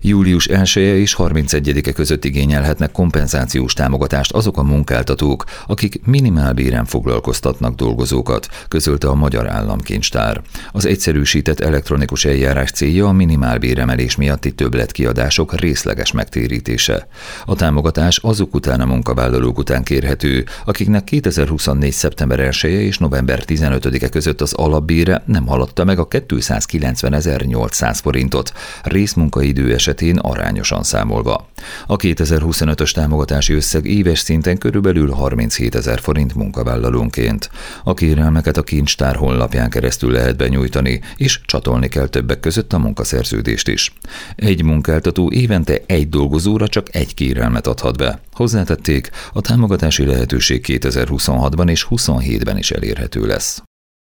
Július 1-e és 31-e között igényelhetnek kompenzációs támogatást azok a munkáltatók, akik minimálbéren foglalkoztatnak dolgozókat, közölte a Magyar Államkincstár. Az egyszerűsített elektronikus eljárás célja a minimálbéremelés miatti többletkiadások részleges megtérítése. A támogatás azok után a munkavállalók után kérhető, akiknek 2024. szeptember 1-e és november 15-e között az alapbére nem haladta meg a 290.800 forintot, részmunkaidő esetén arányosan számolva. A 2025-ös támogatási összeg éves szinten körülbelül 37 000 forint munkavállalónként. A kérelmeket a kincstár honlapján keresztül lehet benyújtani, és csatolni kell többek között a munkaszerződést is. Egy munkáltató évente egy dolgozóra csak egy kérelmet adhat be. Hozzátették, a támogatási lehetőség 2026-ban és 2027-ben is elérhető lesz.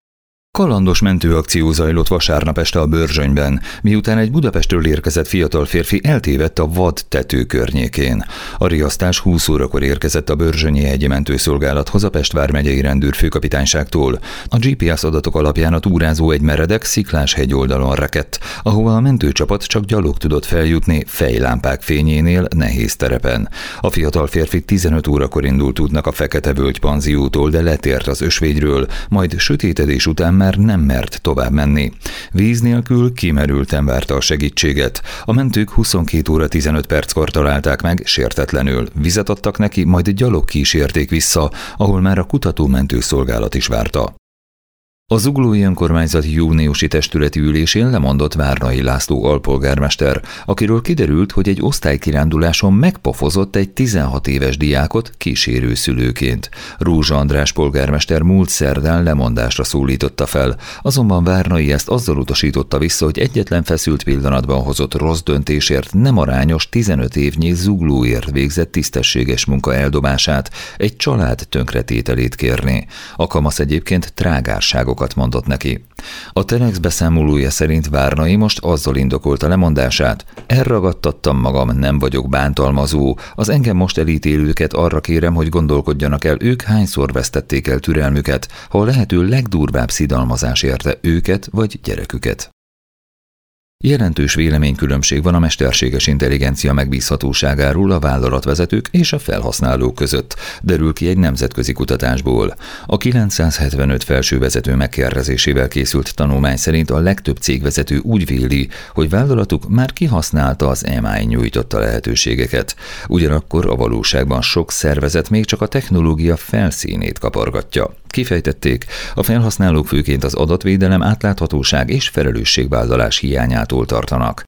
Kalandos mentőakció zajlott vasárnap este a Börzsönyben, miután egy Budapestről érkezett fiatal férfi eltévedt a vad tető környékén. A riasztás 20 órakor érkezett a Börzsönyi Hegyi Mentőszolgálathoz a Pest vármegyei rendőrfőkapitányságtól. A GPS adatok alapján a túrázó egy meredek, sziklás hegyoldalon rekedt, ahova a mentőcsapat csak gyalog tudott feljutni fejlámpák fényénél nehéz terepen. A fiatal férfi 15 órakor indult útnak a Fekete-völgy panziótól, de letért az ösvényről, majd sötétedés után már nem mert tovább menni. Víz nélkül kimerülten várta a segítséget. A mentők 22 óra 15 perckor találták meg sértetlenül. Vizet adtak neki, majd gyalog kísérték vissza, ahol már a kutatómentőszolgálat is várta. A Zuglói Önkormányzat júniusi testületi ülésén lemondott Várnai László alpolgármester, akiről kiderült, hogy egy osztálykiránduláson megpofozott egy 16 éves diákot kísérő szülőként. Rózsa András polgármester múlt szerdán lemondásra szólította fel, azonban Várnai ezt azzal utasította vissza, hogy egyetlen feszült pillanatban hozott rossz döntésért nem arányos 15 évnyi Zuglóért végzett tisztességes munka eldobását, egy család tönkretételét kérni. A kamasz egyébként trágárságokat mondott neki. A Telex beszámolója szerint Várnai most azzal indokolta lemondását: elragadtattam magam, nem vagyok bántalmazó, az engem most elítélőket arra kérem, hogy gondolkodjanak el, ők hányszor vesztették el türelmüket, ha a lehető legdurvább szidalmazás érte őket vagy gyereküket. Jelentős véleménykülönbség van a mesterséges intelligencia megbízhatóságáról a vállalatvezetők és a felhasználók között, derül ki egy nemzetközi kutatásból. A 975 felsővezető megkérdezésével készült tanulmány szerint a legtöbb cégvezető úgy véli, hogy vállalatuk már kihasználta az AI nyújtotta lehetőségeket. Ugyanakkor a valóságban sok szervezet még csak a technológia felszínét kapargatja. Kifejtették, a felhasználók főként az adatvédelem, átláthatóság és felelősségvállalás hiányától tartanak.